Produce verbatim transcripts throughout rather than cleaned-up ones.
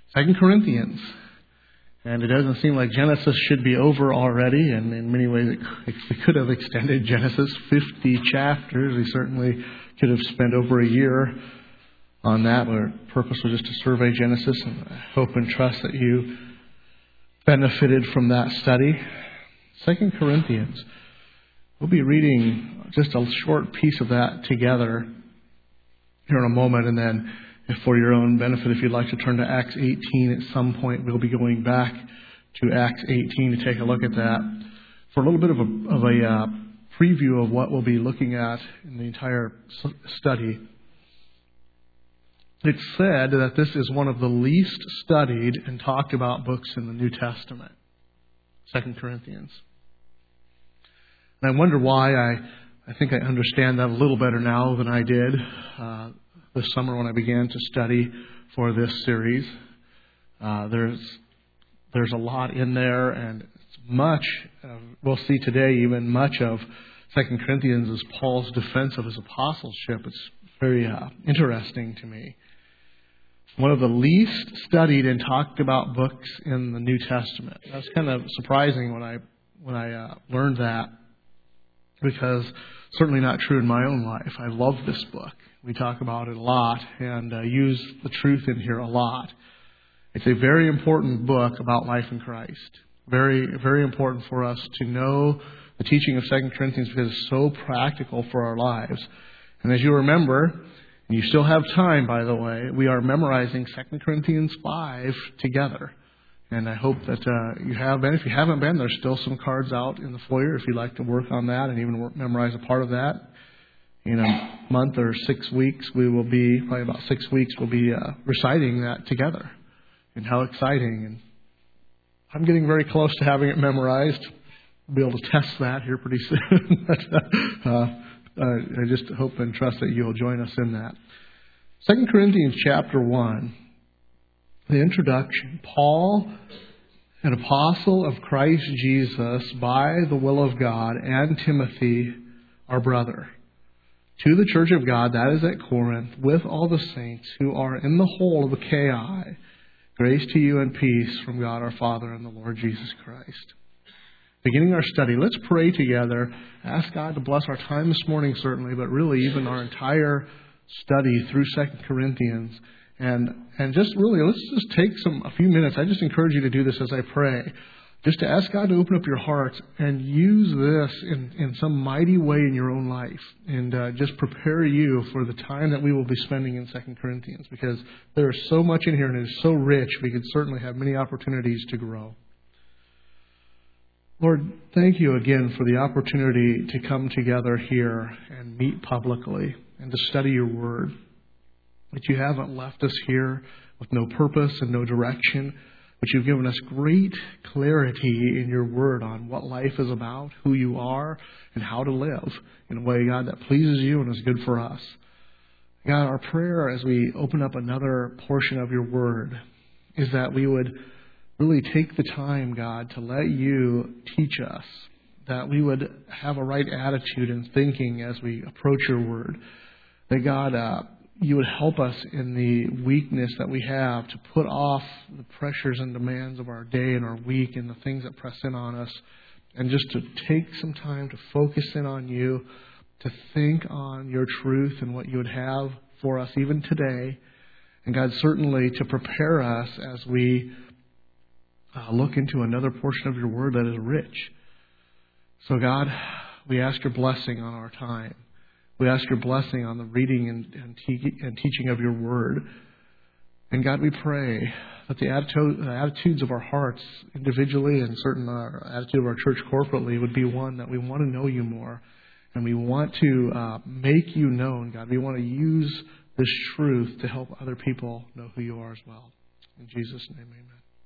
Second Corinthians. And it doesn't seem like Genesis should be over already, and in many ways it, we could have extended Genesis fifty chapters. We certainly could have spent over a year on that, but our purpose was just to survey Genesis, and I hope and trust that you benefited from that study. Second Corinthians. We'll be reading just a short piece of that together here in a moment, and then if for your own benefit, if you'd like to turn to Acts eighteen at some point, we'll be going back to Acts eighteen to take a look at that for a little bit of a, of a uh, preview of what we'll be looking at in the entire study. It's said that this is one of the least studied and talked about books in the New Testament, Second Corinthians. And I wonder why. I, I think I understand that a little better now than I did uh, this summer when I began to study for this series. Uh, there's there's a lot in there, and it's much, uh, we'll see today, even much of Second Corinthians is Paul's defense of his apostleship. It's very uh, interesting to me. One of the least studied and talked about books in the New Testament. That's kind of surprising when I when I uh, learned that, because certainly not true in my own life. I love this book. We talk about it a lot and uh, use the truth in here a lot. It's a very important book about life in Christ. Very, very important for us to know the teaching of Second Corinthians because it's so practical for our lives. And as you remember, and you still have time, by the way, we are memorizing Second Corinthians five together. And I hope that uh, you have been. If you haven't been, there's still some cards out in the foyer if you'd like to work on that and even work, memorize a part of that. In a month or six weeks, we will be, probably about six weeks, we'll be uh, reciting that together. And how exciting. And I'm getting very close to having it memorized. We'll be able to test that here pretty soon. but, uh, uh, I just hope and trust that you'll join us in that. Second Corinthians chapter one. The introduction. Paul, an apostle of Christ Jesus by the will of God, and Timothy, our brother, to the church of God that is at Corinth, with all the saints who are in the whole of Achaia, grace to you and peace from God our Father and the Lord Jesus Christ. Beginning our study, let's pray together. Ask God to bless our time this morning, certainly, but really even our entire study through Second Corinthians. And and just really, let's just take some a few minutes. I just encourage you to do this as I pray. Just to ask God to open up your hearts and use this in, in some mighty way in your own life. And uh, just prepare you for the time that we will be spending in Second Corinthians. Because there is so much in here and it is so rich, we could certainly have many opportunities to grow. Lord, thank you again for the opportunity to come together here and meet publicly and to study your word. That you haven't left us here with no purpose and no direction, but you've given us great clarity in your word on what life is about, who you are, and how to live in a way, God, that pleases you and is good for us. God, our prayer as we open up another portion of your word is that we would really take the time, God, to let you teach us, that we would have a right attitude and thinking as we approach your word. That, God, uh, you would help us in the weakness that we have to put off the pressures and demands of our day and our week and the things that press in on us, and just to take some time to focus in on you, to think on your truth and what you would have for us even today. And God, certainly to prepare us as we uh, look into another portion of your word that is rich. So God, we ask your blessing on our time. We ask your blessing on the reading and, and, te- and teaching of your word. And God, we pray that the attitude, the attitudes of our hearts individually and certain uh, attitude of our church corporately would be one that we want to know you more. And we want to uh, make you known, God. We want to use this truth to help other people know who you are as well. In Jesus' name, amen.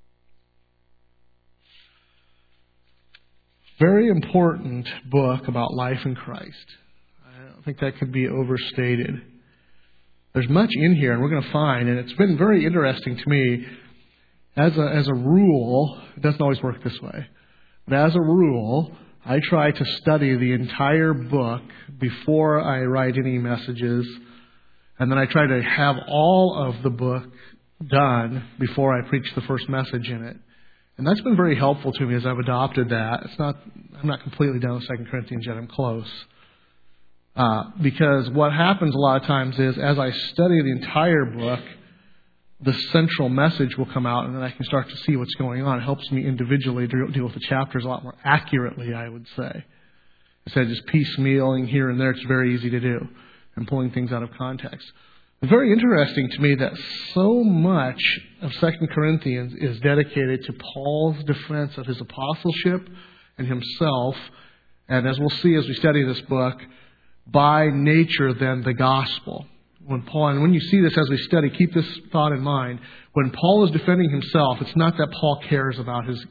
Very important book about life in Christ. I don't think that could be overstated. There's much in here, and we're going to find, and it's been very interesting to me. As a, as a rule, it doesn't always work this way, but as a rule, I try to study the entire book before I write any messages, and then I try to have all of the book done before I preach the first message in it. And that's been very helpful to me as I've adopted that. It's not, I'm not completely done with Second Corinthians yet. I'm close. Uh, because what happens a lot of times is as I study the entire book, the central message will come out and then I can start to see what's going on. It helps me individually deal with the chapters a lot more accurately, I would say. Instead of just piecemealing here and there, it's very easy to do and pulling things out of context. It's very interesting to me that so much of Second Corinthians is dedicated to Paul's defense of his apostleship and himself. And as we'll see as we study this book, by nature then the gospel. When Paul, and when you see this as we study, keep this thought in mind. When Paul is defending himself, it's not that Paul cares about his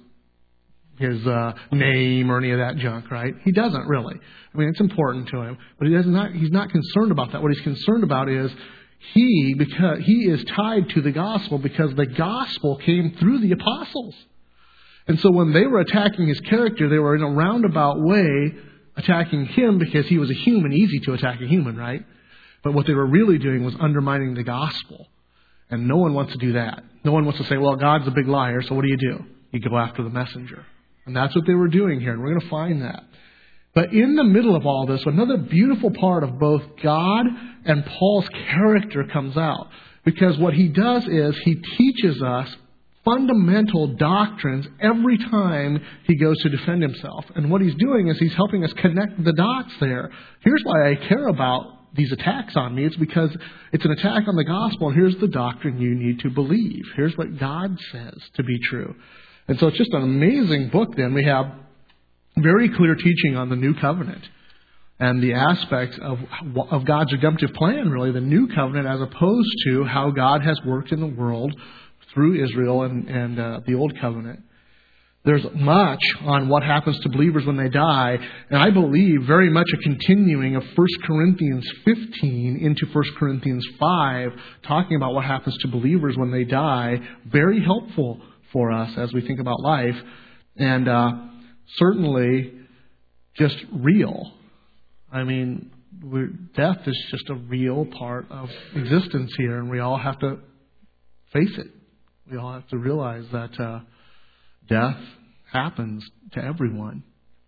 his uh, name or any of that junk, right? He doesn't really. I mean, it's important to him, but he does not. He's not concerned about that. What he's concerned about is he because he is tied to the gospel because the gospel came through the apostles, and so when they were attacking his character, they were in a roundabout way attacking him because he was a human. Easy to attack a human, right? But what they were really doing was undermining the gospel. And no one wants to do that. No one wants to say, well, God's a big liar, so what do you do? You go after the messenger. And that's what they were doing here, and we're going to find that. But in the middle of all this, another beautiful part of both God and Paul's character comes out. Because what he does is he teaches us fundamental doctrines every time he goes to defend himself. And what he's doing is he's helping us connect the dots there. Here's why I care about these attacks on me. It's because it's an attack on the gospel, and here's the doctrine you need to believe. Here's what God says to be true. And so it's just an amazing book then. We have very clear teaching on the new covenant and the aspects of, of God's redemptive plan, really, the new covenant, as opposed to how God has worked in the world through Israel and, and uh, the old covenant. There's much on what happens to believers when they die, and I believe very much a continuing of First Corinthians fifteen into First Corinthians five, talking about what happens to believers when they die. Very helpful for us as we think about life, and uh, certainly just real. I mean, we're, death is just a real part of existence here, and we all have to face it. We all have to realize that uh, death happens to everyone.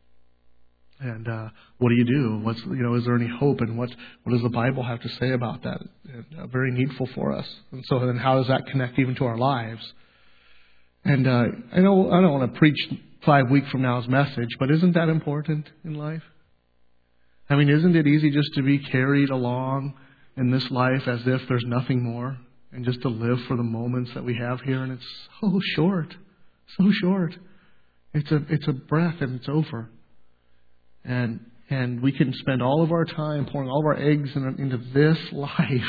And uh, what do you do? What's you know? Is there any hope? And what what does the Bible have to say about that? It's uh, very needful for us. And so then, how does that connect even to our lives? And uh, I know I don't want to preach five weeks from now's message, but isn't that important in life? I mean, isn't it easy just to be carried along in this life as if there's nothing more, and just to live for the moments that we have here? And it's so short, so short. It's a it's a breath and it's over. And and we can spend all of our time pouring all of our eggs in, into this life.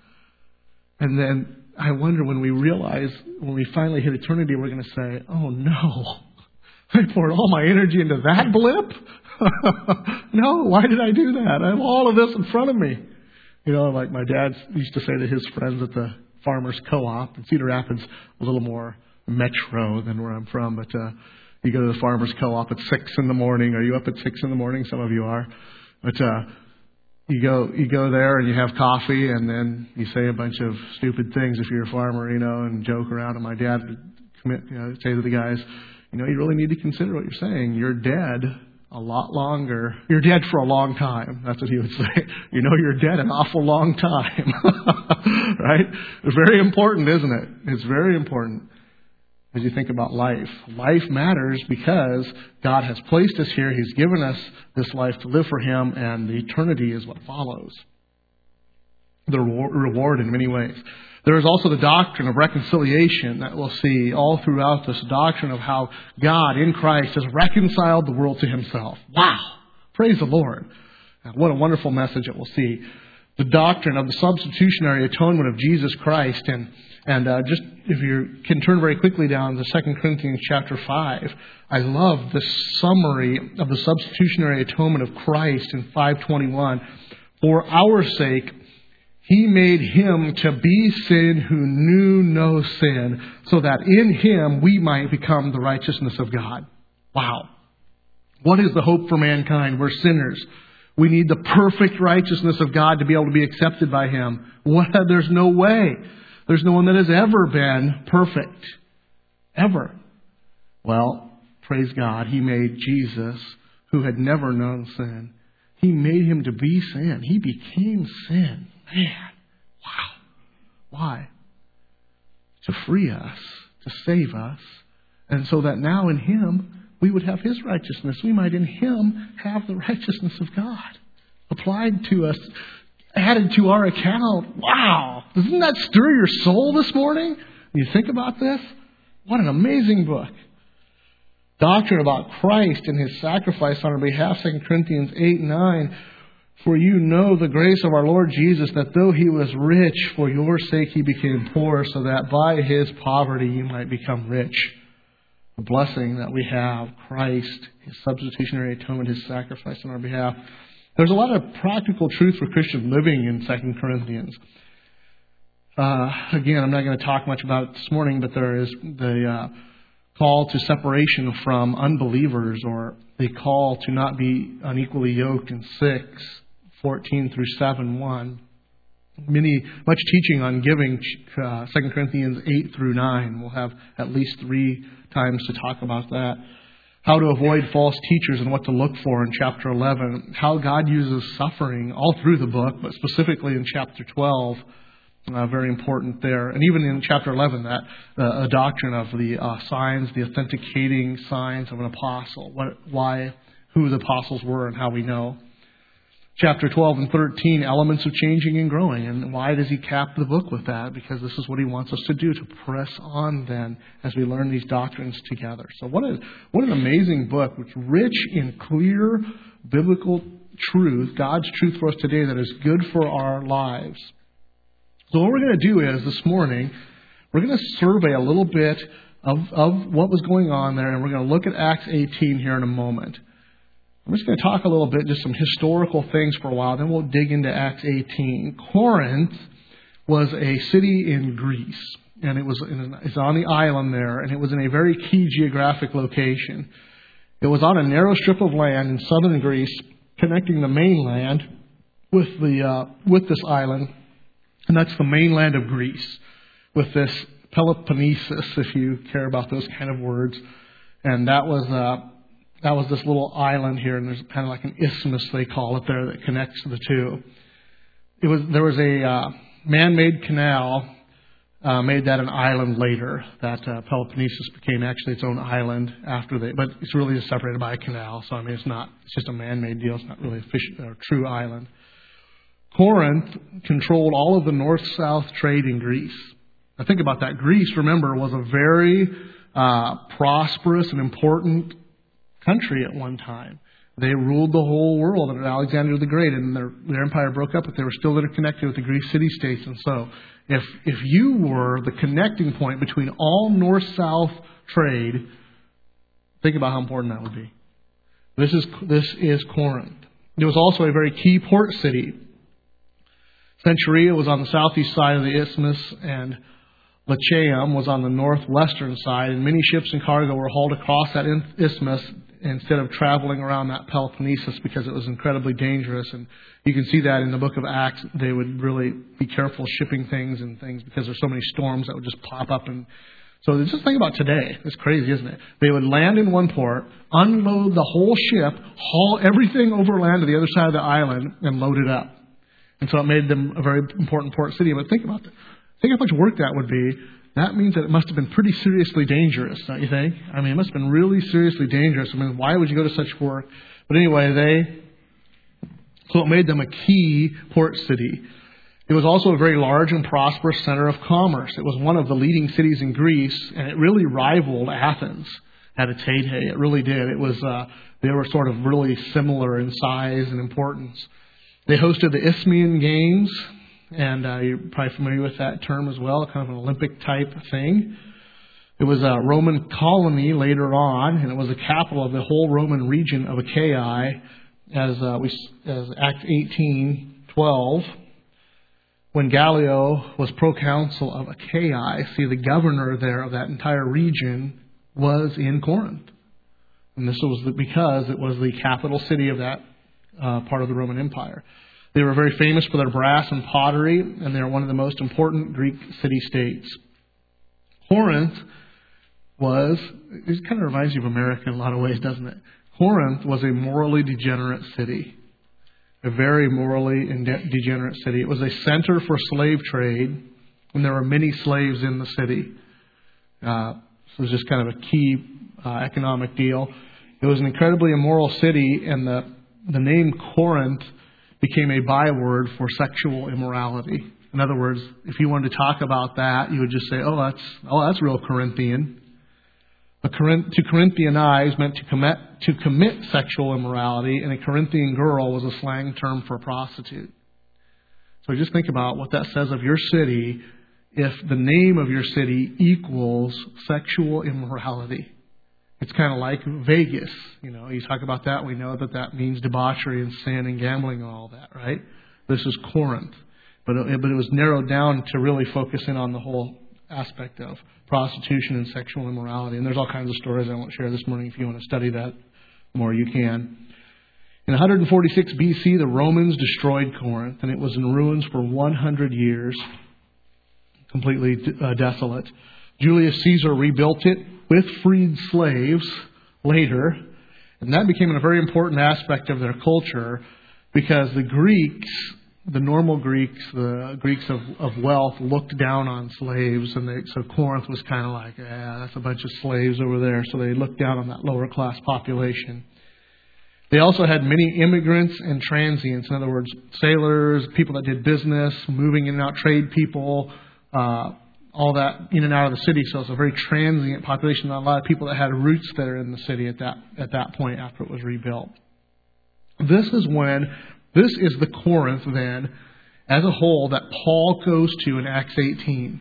And then I wonder when we realize, when we finally hit eternity, we're going to say, oh no, I poured all my energy into that blip? No, why did I do that? I have all of this in front of me. You know, like my dad used to say to his friends at the Farmers Co-op, in Cedar Rapids, a little more metro than where I'm from, but uh, you go to the Farmers Co-op at six in the morning. Are you up at six in the morning? Some of you are. But uh, you go you go there and you have coffee, and then you say a bunch of stupid things if you're a farmer, you know, and joke around. And my dad would commit, you know, say to the guys, you know, you really need to consider what you're saying. You're dead a lot longer. You're dead for a long time. That's what he would say. You know, you're dead an awful long time. Right? It's very important, isn't it? It's very important as you think about life. Life matters because God has placed us here. He's given us this life to live for Him, and the eternity is what follows. The reward in many ways. There is also the doctrine of reconciliation that we'll see all throughout this doctrine of how God in Christ has reconciled the world to Himself. Wow! Praise the Lord. What a wonderful message that we'll see. The doctrine of the substitutionary atonement of Jesus Christ. And and uh, just if you can turn very quickly down to Second Corinthians chapter five. I love the summary of the substitutionary atonement of Christ in five twenty-one. For our sake, He made Him to be sin who knew no sin, so that in Him we might become the righteousness of God. Wow. What is the hope for mankind? We're sinners. We need the perfect righteousness of God to be able to be accepted by Him. What? There's no way. There's no one that has ever been perfect. Ever. Well, praise God, He made Jesus, who had never known sin. He made Him to be sin. He became sin. Man, wow. Why? To free us, to save us, and so that now in Him we would have His righteousness. We might in Him have the righteousness of God applied to us, added to our account. Wow! Doesn't that stir your soul this morning? When you think about this? What an amazing book. Doctrine about Christ and His sacrifice on our behalf, Second Corinthians eight nine. For you know the grace of our Lord Jesus, that though He was rich, for your sake He became poor, so that by His poverty you might become rich. The blessing that we have, Christ, His substitutionary atonement, His sacrifice on our behalf. There's a lot of practical truth for Christian living in Second Corinthians. Uh, again, I'm not going to talk much about it this morning, but there is the uh, call to separation from unbelievers, or the call to not be unequally yoked in six, fourteen through seven, one. Many, much teaching on giving, uh, Second Corinthians eight through nine. We'll have at least three times to talk about that. How to avoid false teachers and what to look for in chapter eleven. How God uses suffering all through the book, but specifically in chapter twelve. Uh, very important there. And even in chapter eleven, that uh, a doctrine of the uh, signs, the authenticating signs of an apostle. What, why, who the apostles were and how we know. Chapter twelve and thirteen, elements of changing and growing. And why does he cap the book with that? Because this is what he wants us to do, to press on then as we learn these doctrines together. So what, a, what an amazing book, which rich in clear biblical truth, God's truth for us today that is good for our lives. So what we're going to do is, this morning, we're going to survey a little bit of, of what was going on there, and we're going to look at Acts eighteen here in a moment. I'm just going to talk a little bit, just some historical things for a while, then we'll dig into Acts eighteen. Corinth was a city in Greece, and it was in, it's on the island there, and it was in a very key geographic location. It was on a narrow strip of land in southern Greece, connecting the mainland with the uh, with this island, and that's the mainland of Greece, with this Peloponnesus, if you care about those kind of words, and that was uh, that was this little island here, and there's kind of like an isthmus, they call it there, that connects the two. It was there was a uh, man-made canal. Uh, made that an island later. That uh, Peloponnesus became actually its own island after they, but it's really just separated by a canal. So I mean, it's not, it's just a man-made deal. It's not really a fish, or true island. Corinth controlled all of the north-south trade in Greece. Now think about that. Greece, remember, was a very uh, prosperous and important country at one time. They ruled the whole world under Alexander the Great, and their, their empire broke up, but they were still interconnected with the Greek city-states. And so, if if you were the connecting point between all north-south trade, think about how important that would be. This is this is Corinth. It was also a very key port city. Centuria was on the southeast side of the isthmus, and Lachaeum was on the northwestern side, and many ships and cargo were hauled across that isthmus instead of traveling around that Peloponnesus, because it was incredibly dangerous. And you can see that in the book of Acts. They would really be careful shipping things and things because there's so many storms that would just pop up. And so just think about today. It's crazy, isn't it? They would land in one port, unload the whole ship, haul everything overland to the other side of the island, and load it up. And so it made them a very important port city. But think about that. Think how much work that would be. That means that it must have been pretty seriously dangerous, don't you think? I mean, it must have been really seriously dangerous. I mean, why would you go to such work? But anyway, they, so it made them a key port city. It was also a very large and prosperous center of commerce. It was one of the leading cities in Greece, and it really rivaled Athens at its heyday. It really did. It was, uh, they were sort of really similar in size and importance. They hosted the Isthmian Games. And uh, you're probably familiar with that term as well, kind of an Olympic type thing. It was a Roman colony later on, and it was the capital of the whole Roman region of Achaia, as uh, we as Acts eighteen twelve. When Gallio was proconsul of Achaia, see, the governor there of that entire region was in Corinth, and this was because it was the capital city of that uh, part of the Roman Empire. They were very famous for their brass and pottery, and they were one of the most important Greek city-states. Corinth was, it kind of reminds you of America in a lot of ways, doesn't it? Corinth was a morally degenerate city. A very morally degenerate city. It was a center for slave trade, and there were many slaves in the city. Uh, so it was just kind of a key uh, economic deal. It was an incredibly immoral city, and the, the name Corinth became a byword for sexual immorality. In other words, if you wanted to talk about that, you would just say, oh, that's oh, that's real Corinthian. A Corinth, to Corinthianize meant to commit, to commit sexual immorality, and a Corinthian girl was a slang term for a prostitute. So just think about what that says of your city if the name of your city equals sexual immorality. It's kind of like Vegas. You know, you talk about that, we know that that means debauchery and sin and gambling and all that, right? This is Corinth. But it, but it was narrowed down to really focus in on the whole aspect of prostitution and sexual immorality. And there's all kinds of stories I won't share this morning. If you want to study that more, you can. In one forty-six B C, the Romans destroyed Corinth, and it was in ruins for one hundred years, completely uh, desolate. Julius Caesar rebuilt it with freed slaves later, and that became a very important aspect of their culture because the Greeks, the normal Greeks, the Greeks of, of wealth, looked down on slaves, and they, so Corinth was kind of like, yeah, that's a bunch of slaves over there, so they looked down on that lower class population. They also had many immigrants and transients, in other words, sailors, people that did business, moving in and out, trade people, uh, all that in and out of the city. So it's a very transient population. Not a lot of people that had roots there in the city at that at that point after it was rebuilt. This is when, this is the Corinth then, as a whole, that Paul goes to in Acts eighteen.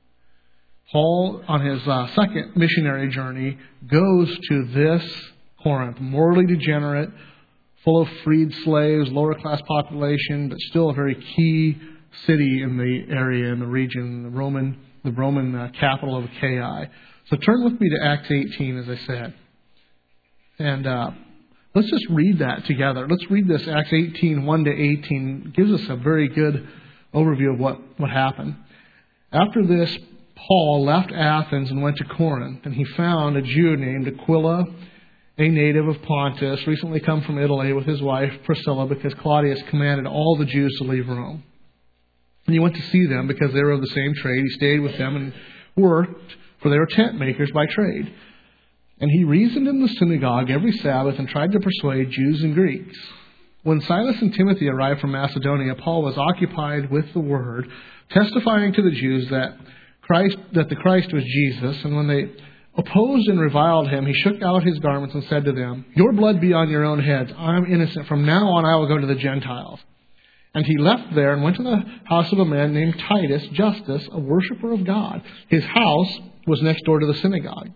Paul, on his uh, second missionary journey, goes to this Corinth, morally degenerate, full of freed slaves, lower class population, but still a very key city in the area, in the region, the Roman, the Roman uh, capital of Achaia. So turn with me to Acts eighteen, as I said. And uh, let's just read that together. Let's read this, Acts eighteen, one to eighteen. It gives us a very good overview of what, what happened. After this, Paul left Athens and went to Corinth, and he found a Jew named Aquila, a native of Pontus, recently come from Italy with his wife Priscilla, because Claudius commanded all the Jews to leave Rome. And he went to see them because they were of the same trade. He stayed with them and worked, for they were tent makers by trade. And he reasoned in the synagogue every Sabbath and tried to persuade Jews and Greeks. When Silas and Timothy arrived from Macedonia, Paul was occupied with the word, testifying to the Jews that Christ, that the Christ was Jesus. And when they opposed and reviled him, he shook out his garments and said to them, "Your blood be on your own heads. I am innocent. From now on I will go to the Gentiles." And he left there and went to the house of a man named Titus Justus, a worshiper of God. His house was next door to the synagogue.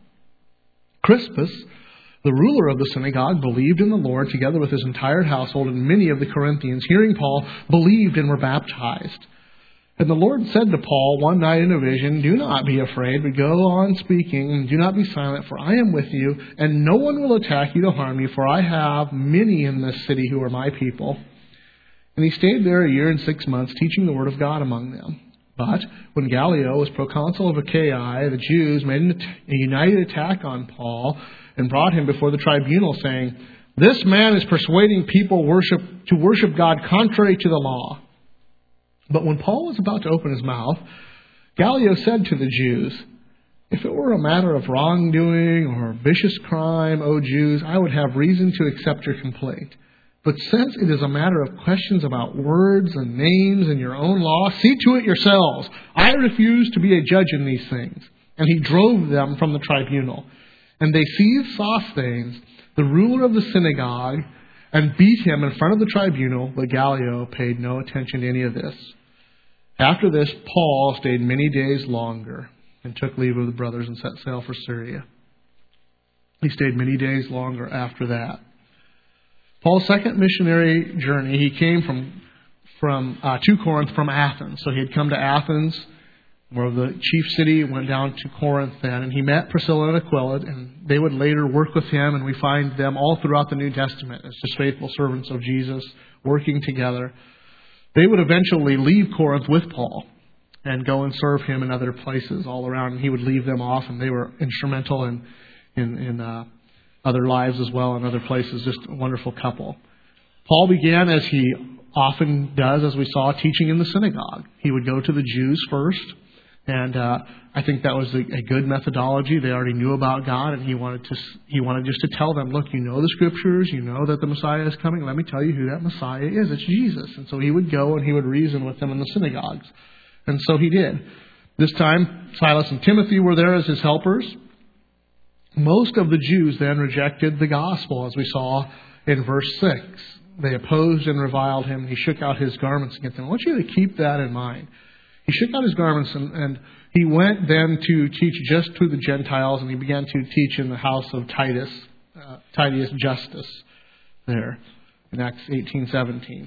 Crispus, the ruler of the synagogue, believed in the Lord together with his entire household, and many of the Corinthians, hearing Paul, believed and were baptized. And the Lord said to Paul one night in a vision, "Do not be afraid, but go on speaking, and do not be silent, for I am with you, and no one will attack you to harm you, for I have many in this city who are my people." And he stayed there a year and six months, teaching the word of God among them. But when Gallio was proconsul of Achaia, the Jews made a united attack on Paul and brought him before the tribunal, saying, "This man is persuading people worship to worship God contrary to the law." But when Paul was about to open his mouth, Gallio said to the Jews, "If it were a matter of wrongdoing or vicious crime, O Jews, I would have reason to accept your complaint. But since it is a matter of questions about words and names and your own law, see to it yourselves. I refuse to be a judge in these things." And he drove them from the tribunal. And they seized Sosthenes, the ruler of the synagogue, and beat him in front of the tribunal, but Gallio paid no attention to any of this. After this, Paul stayed many days longer and took leave of the brothers and set sail for Syria. He stayed many days longer after that. Paul's second missionary journey, he came from from uh, to Corinth from Athens. So he had come to Athens, where the chief city, went down to Corinth then, and he met Priscilla and Aquila, and they would later work with him, and we find them all throughout the New Testament as just faithful servants of Jesus, working together. They would eventually leave Corinth with Paul and go and serve him in other places all around. And he would leave them off, and they were instrumental in in, in uh, other lives as well, in other places. Just a wonderful couple. Paul began, as he often does, as we saw, teaching in the synagogue. He would go to the Jews first, and uh, I think that was a, a good methodology. They already knew about God, and he wanted to he wanted just to tell them, look, you know the Scriptures, you know that the Messiah is coming. Let me tell you who that Messiah is. It's Jesus. And so he would go and he would reason with them in the synagogues. And so he did. This time, Silas and Timothy were there as his helpers. Most of the Jews then rejected the gospel, as we saw in verse six. They opposed and reviled him. He shook out his garments against them. I want you to keep that in mind. He shook out his garments, and, and he went then to teach just to the Gentiles, and he began to teach in the house of Titus, uh, Titius Justus, there in Acts eighteen seventeen.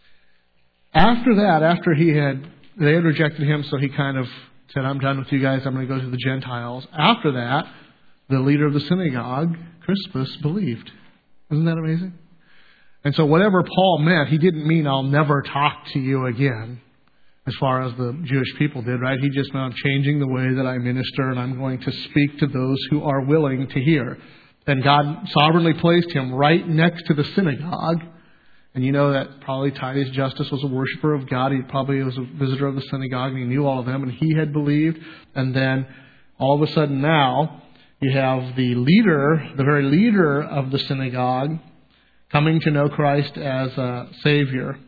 After that, after he had, they had rejected him, so he kind of said, I'm done with you guys, I'm going to go to the Gentiles. After that, the leader of the synagogue, Crispus, believed. Isn't that amazing? And so whatever Paul meant, he didn't mean I'll never talk to you again, as far as the Jewish people did, right? He just meant I'm changing the way that I minister, and I'm going to speak to those who are willing to hear. And God sovereignly placed him right next to the synagogue. And you know that probably Titius Justus was a worshiper of God. He probably was a visitor of the synagogue, and he knew all of them, and he had believed. And then all of a sudden now, you have the leader, the very leader of the synagogue, coming to know Christ as a Savior.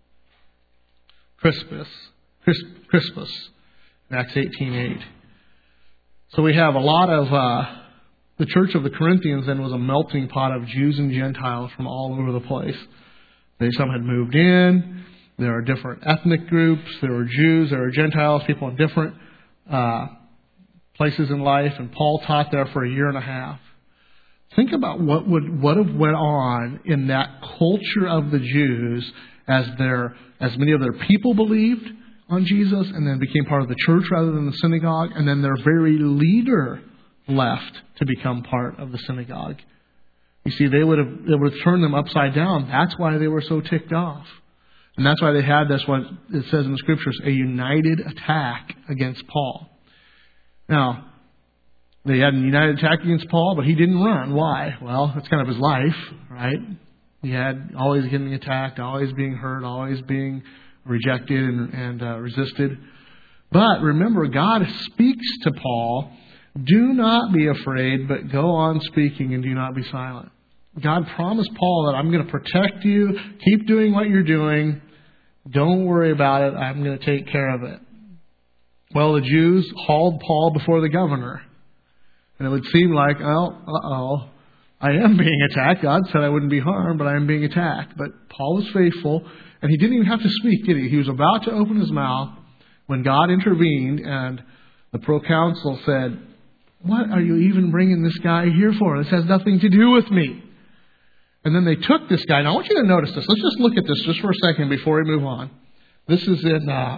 Crispus. Crispus, in Acts eighteen eight. So we have a lot of, uh, the church of the Corinthians then was a melting pot of Jews and Gentiles from all over the place. They, some had moved in. There are different ethnic groups. There were Jews. There were Gentiles, people in different uh, places in life. And Paul taught there for a year and a half. Think about what would what have went on in that culture of the Jews as their as many of their people believed on Jesus and then became part of the church rather than the synagogue, and then their very leader left to become part of the synagogue. You see, they would have they would have turned them upside down. That's why they were so ticked off. And that's why they had this, what it says in the Scriptures, a united attack against Paul. Now, they had a united attack against Paul, but he didn't run. Why? Well, that's kind of his life, right? He had always getting attacked, always being hurt, always being rejected and, and uh, resisted. But remember, God speaks to Paul, do not be afraid, but go on speaking and do not be silent. God promised Paul that I'm going to protect you, keep doing what you're doing, don't worry about it, I'm going to take care of it. Well, the Jews hauled Paul before the governor. And it would seem like, oh, uh-oh, I am being attacked. God said I wouldn't be harmed, but I am being attacked. But Paul was faithful, and he didn't even have to speak, did he? He was about to open his mouth when God intervened, and the proconsul said, what are you even bringing this guy here for? This has nothing to do with me. And then they took this guy. Now, I want you to notice this. Let's just look at this just for a second before we move on. This is in uh,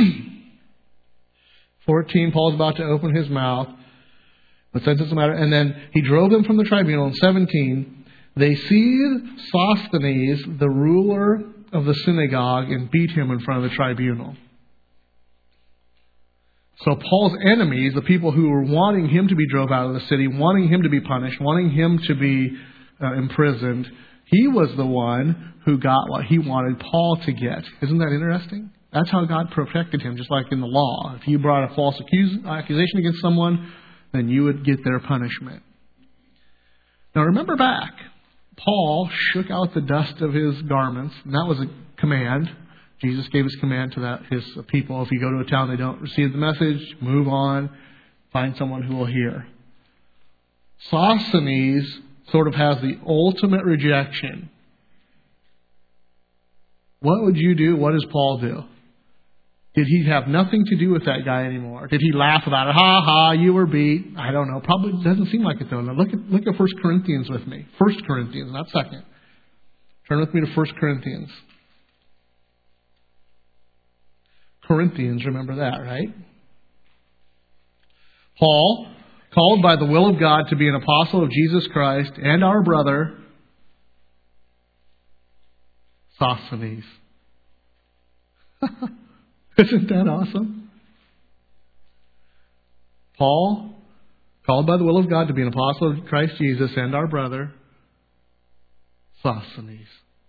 fourteen. Paul's about to open his mouth. What sense does it matter? And then he drove them from the tribunal. In seventeen, they seized Sosthenes, the ruler of the synagogue, and beat him in front of the tribunal. So Paul's enemies, the people who were wanting him to be drove out of the city, wanting him to be punished, wanting him to be uh, imprisoned, he was the one who got what he wanted Paul to get. Isn't that interesting? That's how God protected him, just like in the law. If you brought a false accus- accusation against someone, then you would get their punishment. Now remember back, Paul shook out the dust of his garments, and that was a command. Jesus gave his command to that his people. If you go to a town they don't receive the message, move on, find someone who will hear. Sosthenes sort of has the ultimate rejection. What would you do? What does Paul do? Did he have nothing to do with that guy anymore? Did he laugh about it? Ha ha, you were beat. I don't know. Probably doesn't seem like it though. Now look at look at First Corinthians with me. First Corinthians, not second. Turn with me to First Corinthians. Corinthians, remember that, right? Paul, called by the will of God to be an apostle of Jesus Christ, and our brother Sosthenes. Isn't that awesome? Paul, called by the will of God to be an apostle of Christ Jesus, and our brother, Sosthenes,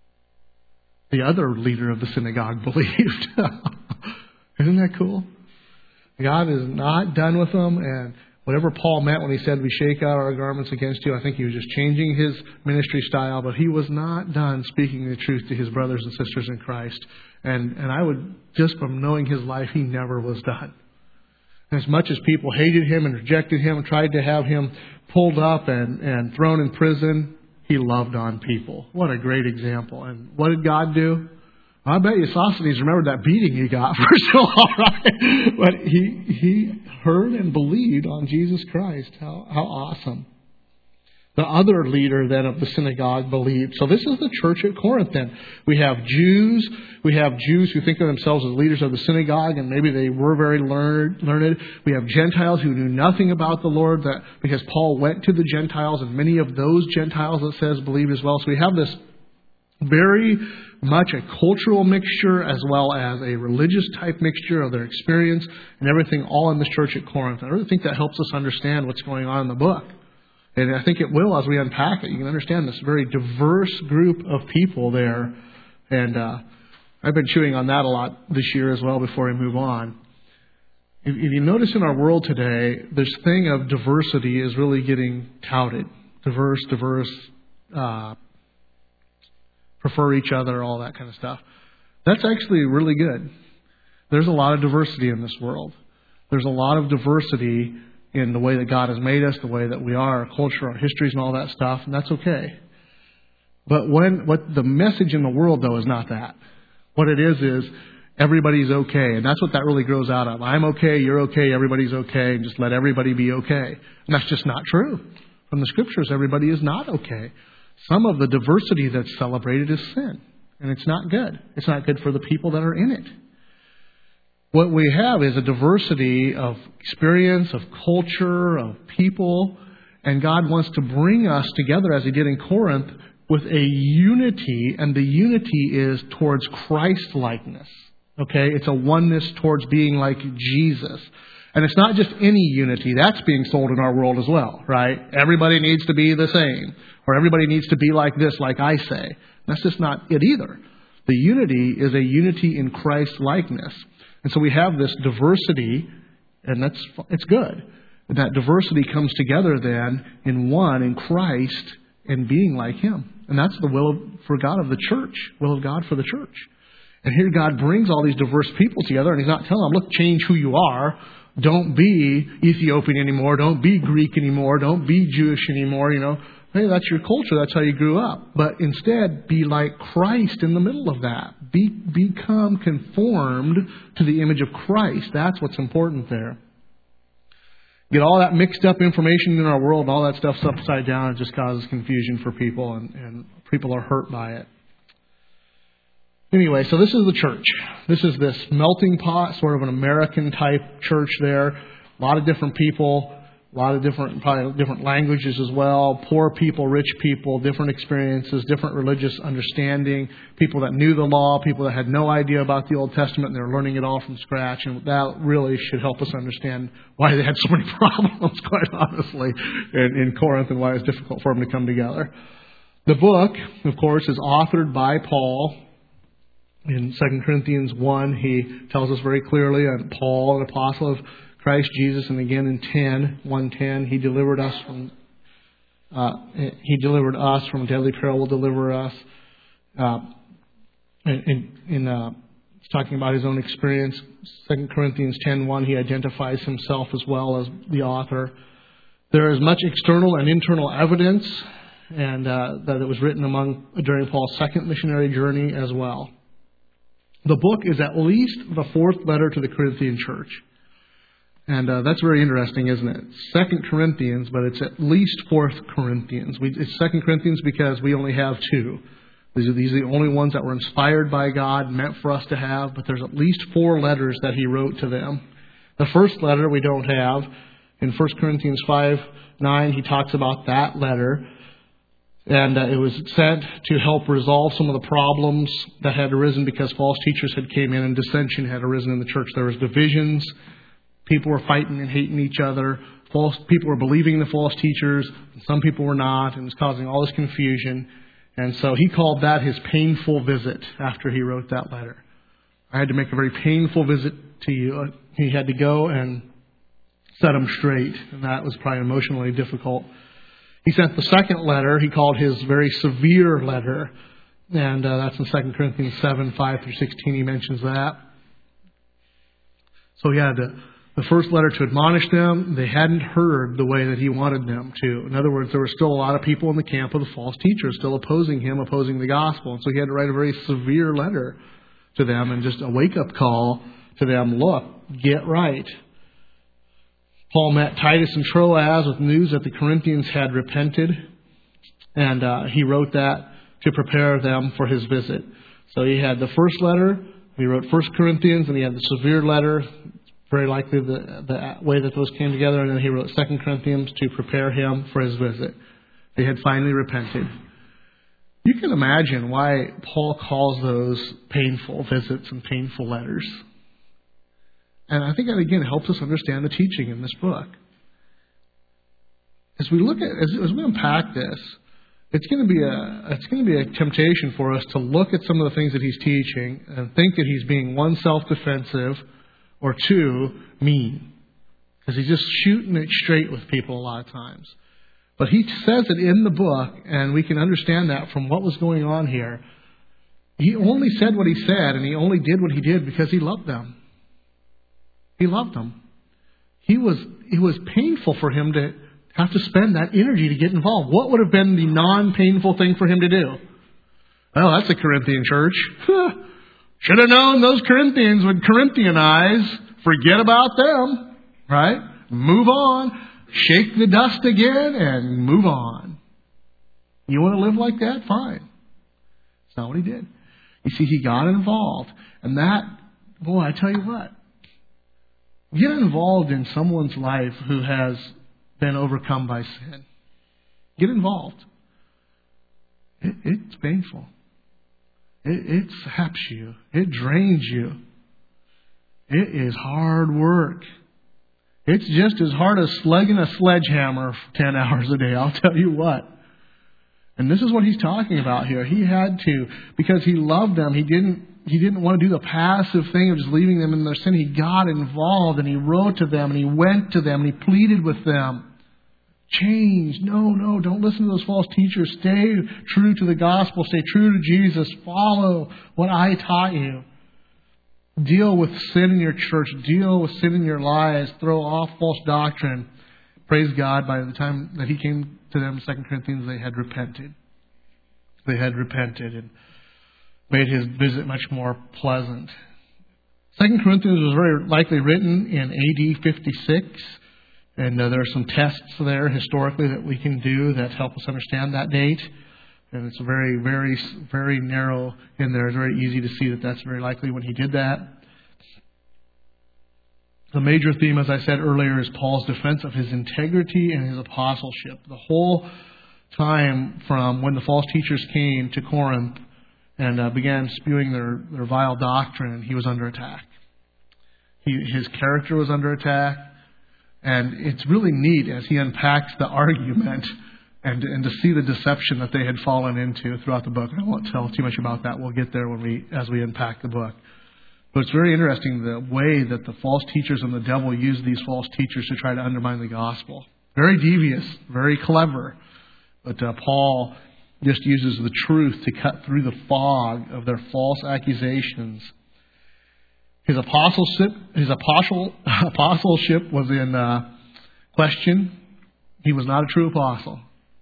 the other leader of the synagogue, believed. Isn't that cool? God is not done with them, and whatever Paul meant when he said we shake out our garments against you, I think he was just changing his ministry style, but he was not done speaking the truth to his brothers and sisters in Christ. And and I would, just from knowing his life, he never was done. As much as people hated him and rejected him and tried to have him pulled up and, and thrown in prison, he loved on people. What a great example. And what did God do? I bet you Sosthenes remembered that beating he got for so long, right? But he he heard and believed on Jesus Christ. How how awesome. The other leader then of the synagogue believed. So this is the church at Corinth then. We have Jews. We have Jews who think of themselves as leaders of the synagogue, and maybe they were very learned. learned. We have Gentiles who knew nothing about the Lord, that because Paul went to the Gentiles, and many of those Gentiles, it says, believed as well. So we have this very much a cultural mixture as well as a religious type mixture of their experience and everything all in this church at Corinth. I really think that helps us understand what's going on in the book. And I think it will as we unpack it. You can understand this very diverse group of people there. And uh, I've been chewing on that a lot this year as well before we move on. If, if you notice in our world today, this thing of diversity is really getting touted. Diverse, diverse, uh, prefer each other, all that kind of stuff. That's actually really good. There's a lot of diversity in this world. There's a lot of diversity in the way that God has made us, the way that we are, our culture, our histories, and all that stuff, and that's okay. But when what the message in the world, though, is not that. What it is is everybody's okay, and that's what that really grows out of. I'm okay, you're okay, everybody's okay, and just let everybody be okay. And that's just not true. From the Scriptures, everybody is not okay. Some of the diversity that's celebrated is sin, and it's not good. It's not good for the people that are in it. What we have is a diversity of experience, of culture, of people, and God wants to bring us together, as He did in Corinth, with a unity, and the unity is towards Christ-likeness. Okay? It's a oneness towards being like Jesus. And it's not just any unity. That's being sold in our world as well, right? Everybody needs to be the same, or everybody needs to be like this, like I say. That's just not it either. The unity is a unity in Christ-likeness. And so we have this diversity, and that's it's good. And that diversity comes together then in one, in Christ, and being like Him. And that's the will of, for God of the church, will of God for the church. And here God brings all these diverse people together, and He's not telling them, look, change who you are. Don't be Ethiopian anymore. Don't be Greek anymore. Don't be Jewish anymore. You know, hey, that's your culture. That's how you grew up. But instead, be like Christ in the middle of that. Be, become conformed to the image of Christ. That's what's important there. Get all that mixed up information in our world and all that stuff's upside down. It just causes confusion for people, and, and people are hurt by it. Anyway, so this is the church. This is this melting pot, sort of an American type church there. A lot of different people. A lot of different, probably different languages as well. Poor people, rich people, different experiences, different religious understanding. People that knew the law, people that had no idea about the Old Testament, and they were learning it all from scratch. And that really should help us understand why they had so many problems, quite honestly, in, in Corinth, and why it was difficult for them to come together. The book, of course, is authored by Paul. In Second Corinthians one, he tells us very clearly that Paul, an apostle of Christ Jesus, and again in ten, one ten, he delivered us from uh, he delivered us from deadly peril. Will deliver us. Uh, in in uh, talking about his own experience, Second Corinthians ten one, he identifies himself as well as the author. There is much external and internal evidence, and uh, that it was written among during Paul's second missionary journey as well. The book is at least the fourth letter to the Corinthian church. And uh, that's very interesting, isn't it? Second Corinthians, but it's at least Fourth Corinthians. We, it's Second Corinthians because we only have two. These are, these are the only ones that were inspired by God, meant for us to have. But there's at least four letters that he wrote to them. The first letter we don't have. In First Corinthians five nine, he talks about that letter. And uh, it was sent to help resolve some of the problems that had arisen because false teachers had came in and dissension had arisen in the church. There was divisions. People were fighting and hating each other. False people were believing the false teachers. Some people were not, and it was causing all this confusion. And so he called that his painful visit after he wrote that letter. I had to make a very painful visit to you. He had to go and set them straight, and that was probably emotionally difficult. He sent the second letter, he called his very severe letter, and uh, that's in Second Corinthians seven, five through sixteen, he mentions that. So he had to, the first letter to admonish them. They hadn't heard the way that he wanted them to. In other words, there were still a lot of people in the camp of the false teachers still opposing him, opposing the gospel. And so he had to write a very severe letter to them and just a wake-up call to them. Look, get right. Paul met Titus in Troas with news that the Corinthians had repented, and uh, he wrote that to prepare them for his visit. So he had the first letter, he wrote First Corinthians, and he had the severe letter, very likely the, the way that those came together, and then he wrote Second Corinthians to prepare him for his visit. They had finally repented. You can imagine why Paul calls those painful visits and painful letters. And I think that, again, helps us understand the teaching in this book. As we look at, as, as we unpack this, it's going to be a, it's going to be a temptation for us to look at some of the things that he's teaching and think that he's being, one, self-defensive, or two, mean. Because he's just shooting it straight with people a lot of times. But he says it in the book, and we can understand that from what was going on here. He only said what he said, and he only did what he did because he loved them. He loved them. He was, it was painful for him to have to spend that energy to get involved. What would have been the non-painful thing for him to do? Well, that's a Corinthian church. Should have known those Corinthians would Corinthianize. Forget about them. Right? Move on. Shake the dust again and move on. You want to live like that? Fine. That's not what he did. You see, he got involved. And that, boy, I tell you what. Get involved in someone's life who has been overcome by sin. Get involved. It, it's painful. It, it saps you. It drains you. It is hard work. It's just as hard as slugging a sledgehammer for ten hours a day. I'll tell you what. And this is what he's talking about here. He had to, because he loved them, he didn't He didn't want to do the passive thing of just leaving them in their sin. He got involved and he wrote to them and he went to them and he pleaded with them. Change. No, no, don't listen to those false teachers. Stay true to the gospel. Stay true to Jesus. Follow what I taught you. Deal with sin in your church. Deal with sin in your lives. Throw off false doctrine. Praise God, by the time that he came to them in Second Corinthians, they had repented. They had repented and made his visit much more pleasant. Second Corinthians was very likely written in A D fifty-six. And uh, there are some tests there historically that we can do that help us understand that date. And it's very, very, very narrow in there. It's very easy to see that that's very likely when he did that. The major theme, as I said earlier, is Paul's defense of his integrity and his apostleship. The whole time from when the false teachers came to Corinth and uh, began spewing their, their vile doctrine, he was under attack. He, his character was under attack. And it's really neat as he unpacks the argument and, and to see the deception that they had fallen into throughout the book. I won't tell too much about that. We'll get there when we as we unpack the book. But it's very interesting the way that the false teachers and the devil use these false teachers to try to undermine the gospel. Very devious, very clever. But uh, Paul just uses the truth to cut through the fog of their false accusations. His apostleship, his apostle, apostleship was in uh, question. He was not a true apostle.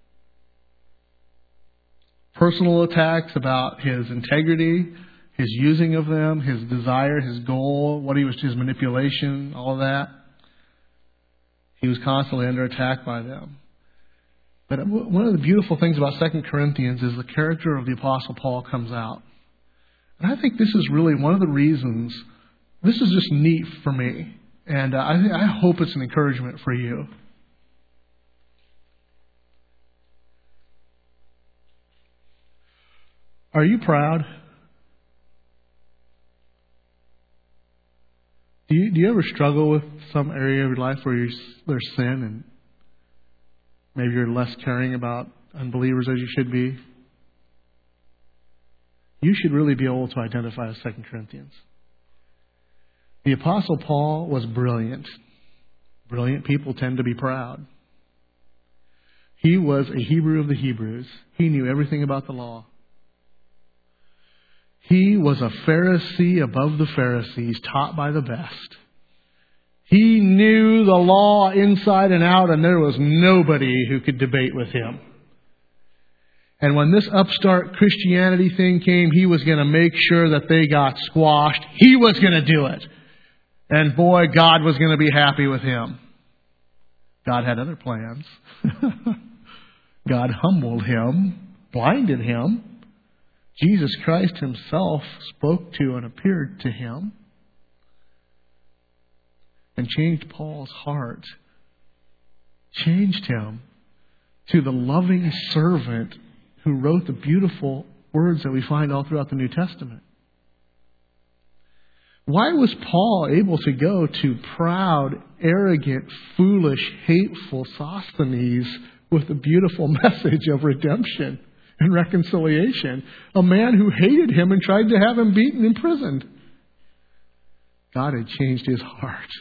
Personal attacks about his integrity, his using of them, his desire, his goal, what he was, his manipulation, all of that. He was constantly under attack by them. But one of the beautiful things about Second Corinthians is the character of the Apostle Paul comes out. And I think this is really one of the reasons. This is just neat for me, and uh, I, th- I hope it's an encouragement for you. Are you proud? Do you, do you ever struggle with some area of your life where you, there's sin and maybe you're less caring about unbelievers as you should be? You should really be able to identify as Second Corinthians. The Apostle Paul was brilliant. Brilliant people tend to be proud. He was a Hebrew of the Hebrews. He knew everything about the law. He was a Pharisee above the Pharisees, taught by the best. He knew the law inside and out, and there was nobody who could debate with him. And when this upstart Christianity thing came, he was going to make sure that they got squashed. He was going to do it. And boy, God was going to be happy with him. God had other plans. God humbled him, blinded him. Jesus Christ himself spoke to and appeared to him and changed Paul's heart. Changed him to the loving servant who wrote the beautiful words that we find all throughout the New Testament. Why was Paul able to go to proud, arrogant, foolish, hateful Sosthenes with a beautiful message of redemption and reconciliation? A man who hated him and tried to have him beaten and imprisoned. God had changed his heart.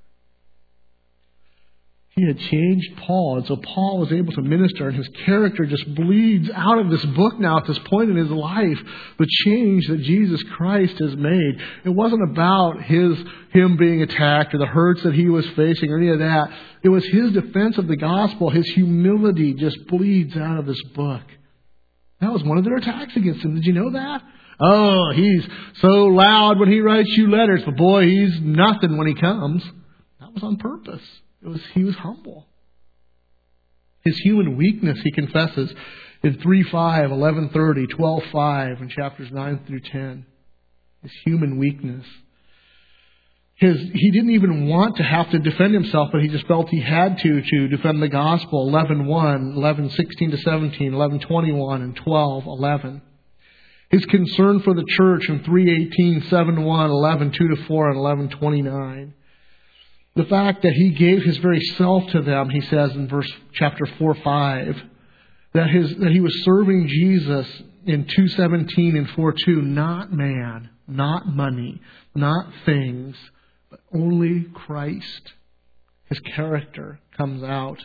He had changed Paul, and so Paul was able to minister, and his character just bleeds out of this book now at this point in his life. The change that Jesus Christ has made. It wasn't about his him being attacked or the hurts that he was facing or any of that. It was his defense of the gospel. His humility just bleeds out of this book. That was one of their attacks against him. Did you know that? Oh, he's so loud when he writes you letters, but boy, he's nothing when he comes. That was on purpose. It was, he was humble. His human weakness, he confesses in three five, eleven thirty, twelve five, and chapters nine through ten. His human weakness. His, he didn't even want to have to defend himself, but he just felt he had to to defend the gospel. eleven one, eleven sixteen to seventeen, eleven twenty-one, and twelve eleven. His concern for the church in three eighteen, seven one, eleven two to four, and eleven twenty-nine. The fact that he gave his very self to them, he says in verse chapter four five, that his that he was serving Jesus in two seventeen and four two, not man, not money, not things, but only Christ. His character comes out.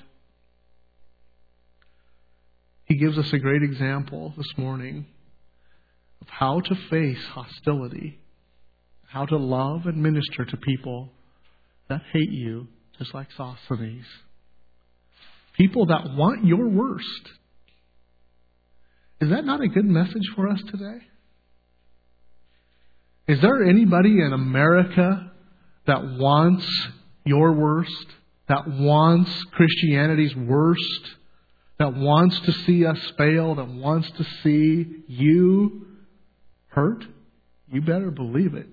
He gives us a great example this morning of how to face hostility, how to love and minister to people that hate you, just like Sosthenes. People that want your worst. Is that not a good message for us today? Is there anybody in America that wants your worst? That wants Christianity's worst? That wants to see us fail? That wants to see you hurt? You better believe it.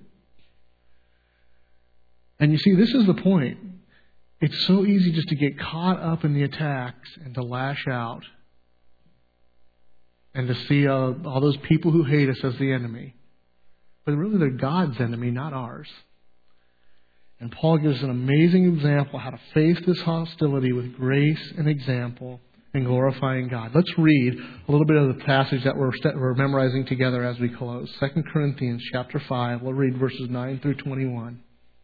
And you see, this is the point. It's so easy just to get caught up in the attacks and to lash out and to see uh, all those people who hate us as the enemy. But really they're God's enemy, not ours. And Paul gives an amazing example how to face this hostility with grace and example and glorifying God. Let's read a little bit of the passage that we're, we're memorizing together as we close. Second Corinthians chapter five. We'll read verses nine through twenty-one.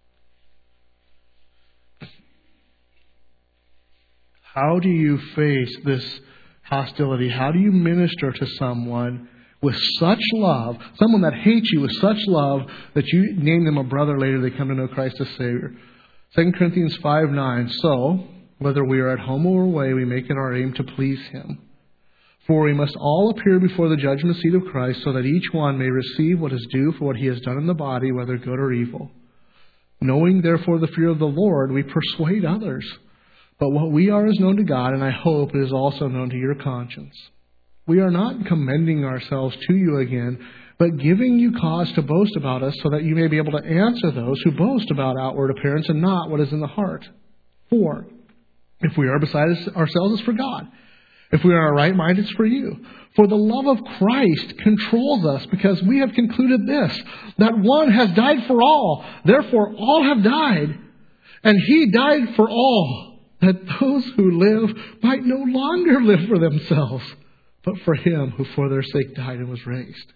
How do you face this hostility? How do you minister to someone with such love, someone that hates you with such love that you name them a brother later they come to know Christ as Savior? Second Corinthians five nine. So, whether we are at home or away, we make it our aim to please Him. For we must all appear before the judgment seat of Christ, so that each one may receive what is due for what he has done in the body, whether good or evil. Knowing therefore the fear of the Lord, we persuade others. But what we are is known to God, and I hope it is also known to your conscience. We are not commending ourselves to you again, but giving you cause to boast about us, so that you may be able to answer those who boast about outward appearance and not what is in the heart. For if we are beside ourselves, it's for God. If we are in our right mind, it's for you. For the love of Christ controls us, because we have concluded this, that one has died for all, therefore all have died. And he died for all, that those who live might no longer live for themselves, but for him who for their sake died and was raised.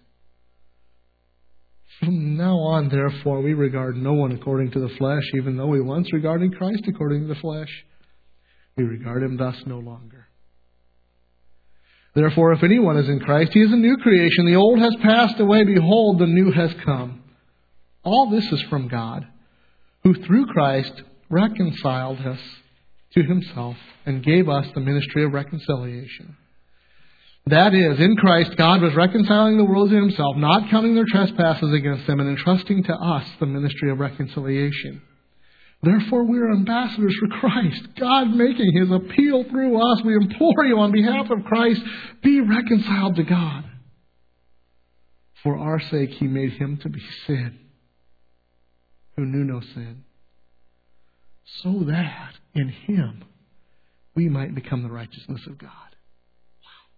From now on, therefore, we regard no one according to the flesh, even though we once regarded Christ according to the flesh. We regard him thus no longer. Therefore, if anyone is in Christ, he is a new creation. The old has passed away. Behold, the new has come. All this is from God, who through Christ reconciled us to himself and gave us the ministry of reconciliation. That is, in Christ, God was reconciling the world to himself, not counting their trespasses against them, and entrusting to us the ministry of reconciliation. Therefore, we are ambassadors for Christ, God making his appeal through us. We implore you on behalf of Christ, be reconciled to God. For our sake, he made him to be sin, who knew no sin, so that in him we might become the righteousness of God. Wow.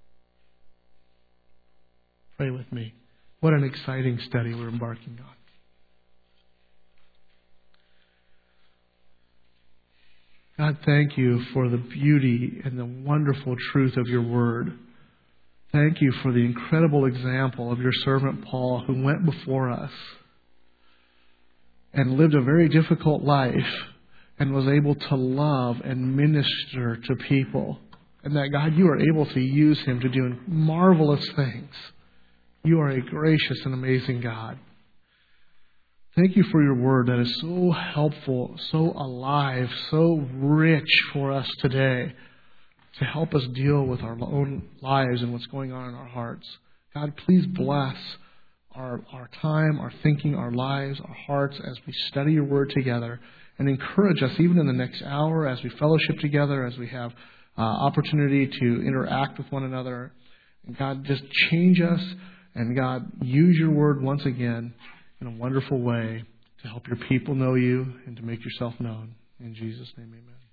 Pray with me. What an exciting study we're embarking on. God, thank you for the beauty and the wonderful truth of your word. Thank you for the incredible example of your servant Paul, who went before us and lived a very difficult life and was able to love and minister to people. And that, God, you are able to use him to do marvelous things. You are a gracious and amazing God. Thank you for your word that is so helpful, so alive, so rich for us today to help us deal with our own lives and what's going on in our hearts. God, please bless our, our time, our thinking, our lives, our hearts as we study your word together, and encourage us even in the next hour as we fellowship together, as we have uh, opportunity to interact with one another. And God, just change us, and God, use your word once again in a wonderful way to help your people know you and to make yourself known. In Jesus' name, amen.